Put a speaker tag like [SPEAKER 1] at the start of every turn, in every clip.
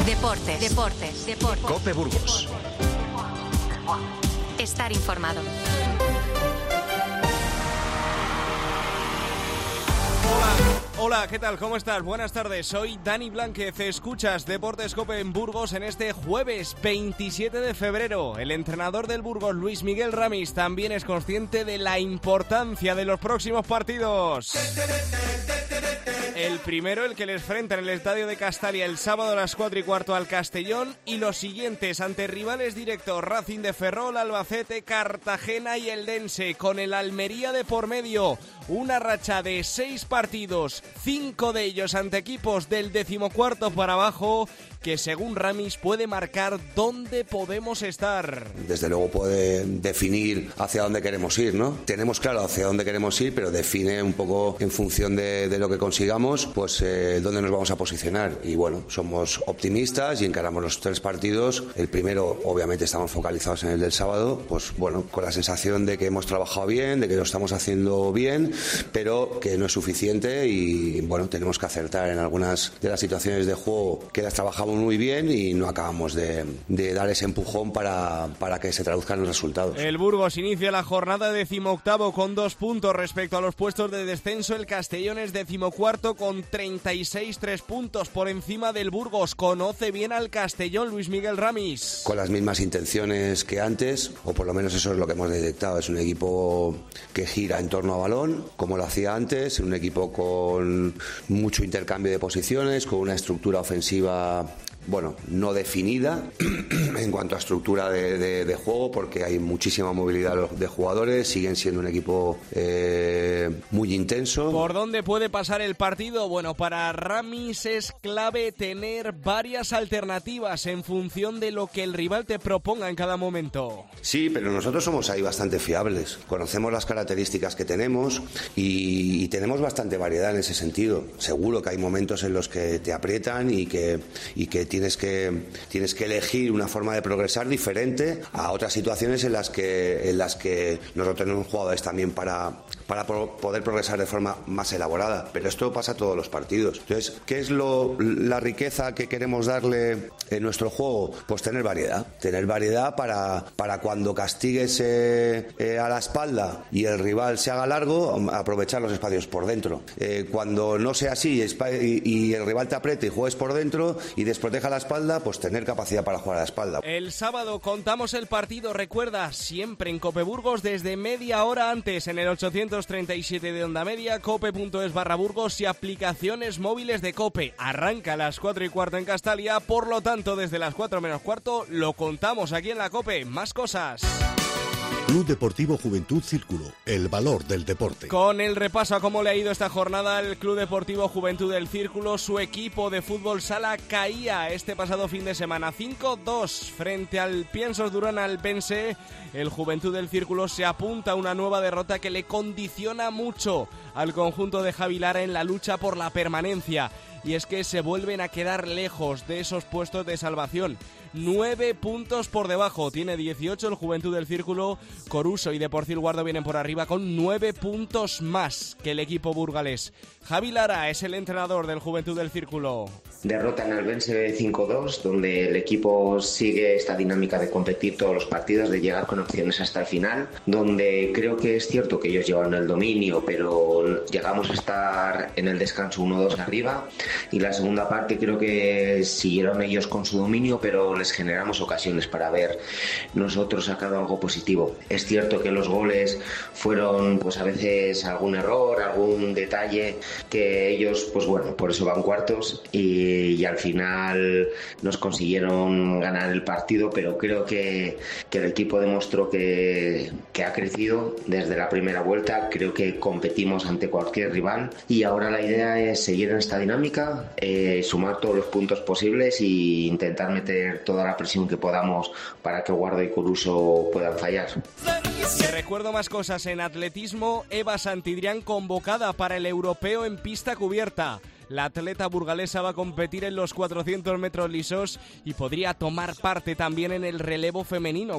[SPEAKER 1] Deportes.
[SPEAKER 2] COPE Burgos.
[SPEAKER 1] Estar informado.
[SPEAKER 3] Hola, ¿qué tal? ¿Cómo estás? Buenas tardes, soy Dani Blánquez. Escuchas Deportes COPE en Burgos en este jueves 27 de febrero. El entrenador del Burgos, Luis Miguel Ramis, también es consciente de la importancia de los próximos partidos. El primero, el que les enfrenta en el estadio de Castalia el sábado a las 4:15 al Castellón, y los siguientes ante rivales directos: Racing de Ferrol, Albacete, Cartagena y Eldense, con el Almería de por medio. Una racha de 6 partidos, 5 de ellos ante equipos del 14º para abajo, que según Ramis puede marcar dónde podemos estar.
[SPEAKER 4] Desde luego puede definir hacia dónde queremos ir, ¿no? Tenemos claro hacia dónde queremos ir, pero define un poco en función de lo que consigamos, pues dónde nos vamos a posicionar. Y bueno, somos optimistas y encaramos los 3 partidos. El primero, obviamente, estamos focalizados en el del sábado, pues bueno, con la sensación de que hemos trabajado bien, de que lo estamos haciendo bien, pero que no es suficiente y bueno, tenemos que acertar en algunas de las situaciones de juego que las trabajamos muy bien y no acabamos de dar ese empujón para que se traduzcan los resultados.
[SPEAKER 3] El Burgos inicia la jornada 18º con 2 puntos respecto a los puestos de descenso. El Castellón es 14º con 36, 3 puntos por encima del Burgos. Conoce bien al Castellón Luis Miguel Ramis.
[SPEAKER 4] Con las mismas intenciones que antes, o por lo menos eso es lo que hemos detectado. Es un equipo que gira en torno a balón, como lo hacía antes, un equipo con mucho intercambio de posiciones, con una estructura ofensiva, bueno, no definida en cuanto a estructura de juego, porque hay muchísima movilidad de jugadores, siguen siendo un equipo muy intenso.
[SPEAKER 3] ¿Por dónde puede pasar el partido? Bueno, para Ramis es clave tener varias alternativas en función de lo que el rival te proponga en cada momento.
[SPEAKER 4] Sí, pero nosotros somos ahí bastante fiables, conocemos las características que tenemos y tenemos bastante variedad en ese sentido. Seguro que hay momentos en los que te aprietan y que tienes que elegir una forma de progresar diferente a otras situaciones en las que nosotros tenemos jugadores también para poder progresar de forma más elaborada, pero esto pasa a todos los partidos. Entonces, ¿qué es la riqueza que queremos darle en nuestro juego? Pues tener variedad para cuando castigues a la espalda y el rival se haga largo, aprovechar los espacios por dentro. Cuando no sea así y el rival te apriete y juegues por dentro y desproteja la espalda, pues tener capacidad para jugar a la espalda.
[SPEAKER 3] El sábado contamos el partido, recuerda, siempre en COPE Burgos desde media hora antes en el 837 de onda media, cope.es/Burgos y aplicaciones móviles de COPE. Arranca a las 4:15 en Castalia, por lo tanto desde las 4 menos cuarto lo contamos aquí en la COPE. Más cosas.
[SPEAKER 2] Club Deportivo Juventud Círculo, el valor del deporte.
[SPEAKER 3] Con el repaso a cómo le ha ido esta jornada al Club Deportivo Juventud del Círculo, su equipo de fútbol sala caía este pasado fin de semana 5-2 frente al Piensos Durán Albense. El Juventud del Círculo se apunta a una nueva derrota que le condiciona mucho al conjunto de Javi Lara en la lucha por la permanencia. Y es que se vuelven a quedar lejos de esos puestos de salvación. 9 puntos por debajo, tiene 18 el Juventud del Círculo. Coruso y Deportivo Guardo vienen por arriba con 9 puntos más que el equipo burgalés. Javi Lara es el entrenador del Juventud del Círculo.
[SPEAKER 5] Derrota en Albense 5-2, donde el equipo sigue esta dinámica de competir todos los partidos, de llegar con opciones hasta el final, donde creo que es cierto que ellos llevaron el dominio, pero llegamos a estar en el descanso 1-2 arriba, y la segunda parte creo que siguieron ellos con su dominio, pero les generamos ocasiones para ver nosotros sacado algo positivo. Es cierto que los goles fueron pues a veces algún error, algún detalle que ellos, pues bueno, por eso van cuartos y al final nos consiguieron ganar el partido, pero creo que el equipo demostró que ha crecido desde la primera vuelta. Creo que competimos ante cualquier rival y ahora la idea es seguir en esta dinámica, sumar todos los puntos posibles e intentar meter toda la presión que podamos para que Guardo y Coruso puedan fallar.
[SPEAKER 3] Te recuerdo más cosas en atletismo. Eva Santidrián convocada para el europeo en pista cubierta. La atleta burgalesa va a competir en los 400 metros lisos y podría tomar parte también en el relevo femenino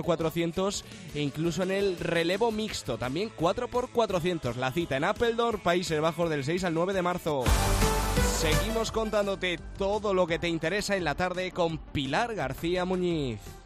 [SPEAKER 3] 4x400 e incluso en el relevo mixto, también 4x400. La cita en Apeldoorn, Países Bajos, del 6 al 9 de marzo. Seguimos contándote todo lo que te interesa en la tarde con Pilar García Muñiz.